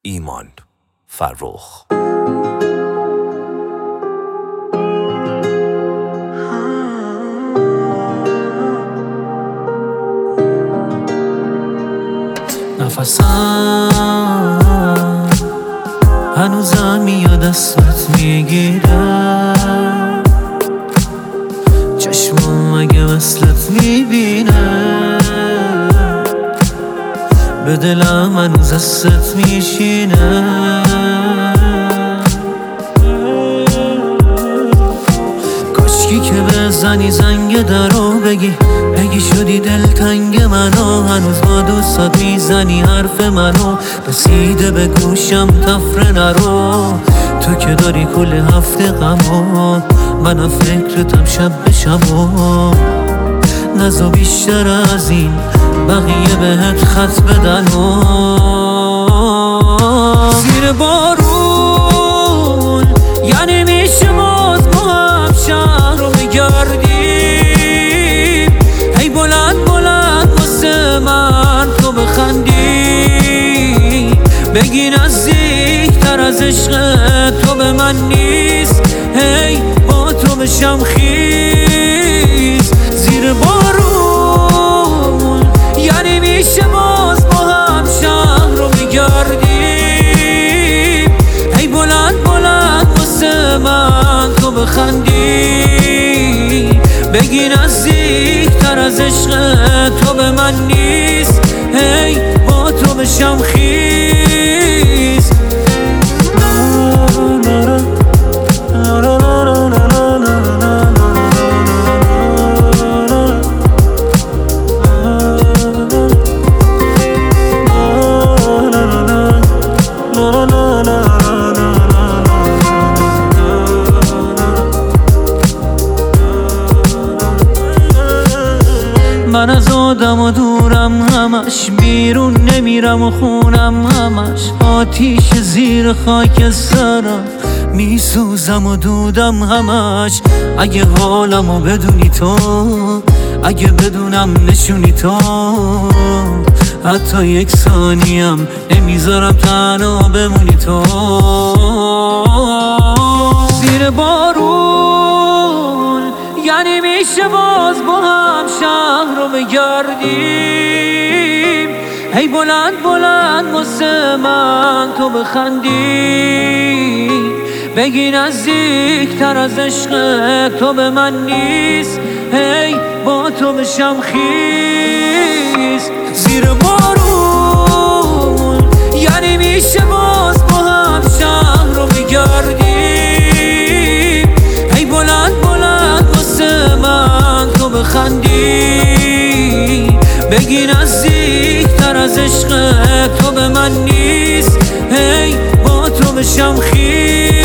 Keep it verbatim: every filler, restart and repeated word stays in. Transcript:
ایمان فرخ. نفسم هنوزم میاد دستت میگیرم، چشمم اگه وصلت میبینه، به دلم هنوز دستت میشینه. کاشکی که بزنی زنگ درو بگی بگی شدی دلتنگ منو، هنوز با دوستات میزنی حرف منو، رسیده به گوشم تفره نرو. تو که داری کل هفته غمو، منم فکرتم شب به شبو. نزا بیشتر از این بقیه بهت خط بدن و زیر بارون یعنی میشه باز با هم شهر رو بگردیم. هی بلند بلند واسه من تو بخندی، بگی نزدیک تر از عشق تو به من نیست. هی با تو بشم خیز زیر بارون یعنی میشه باز با هم شهر رو بگردیم. هی بلند بلند واسه من تو بخندی، بگی نزدیک تر از عشق تو به من نیست. هی با تو بشم خیز. من از آدم و دورم همش، بیرون نمیرم و خونم همش آتیش زیر خاک سرم، میسوزم و دودم همش. اگه حالمو بدونی تو، اگه بدونم نشونی تو، حتی یک ثانیم نمیذارم تنها بمونی تو. زیر بارون یعنی میشه باز با هم شهر رو بگردیم. هی بلند بلند واسه من تو بخندی، بگی نزدیک تر از عشق تو به من نیست. هی با تو بشم خیز زیر بارون یعنی میشه باز با هم شهر رو بگردیم. هی بلند بلند واسه من تو بخندی، بگی نزدیک تر از عشق تو به من نیست. هی با تو بشم خیز.